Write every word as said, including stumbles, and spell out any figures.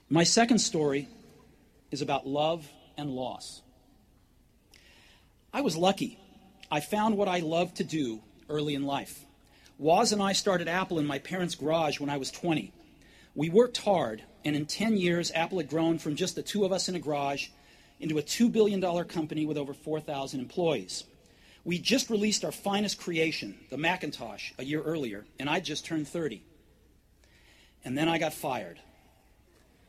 My second story is about love and loss. I was lucky. I found what I loved to do early in life. Woz and I started Apple in my parents' garage when I was twenty. We worked hard, and in ten years, Apple had grown from just the two of us in a garage into a two billion dollars company with over four thousand employees. We just released our finest creation, the Macintosh, a year earlier, and I just turned thirty. And then I got fired.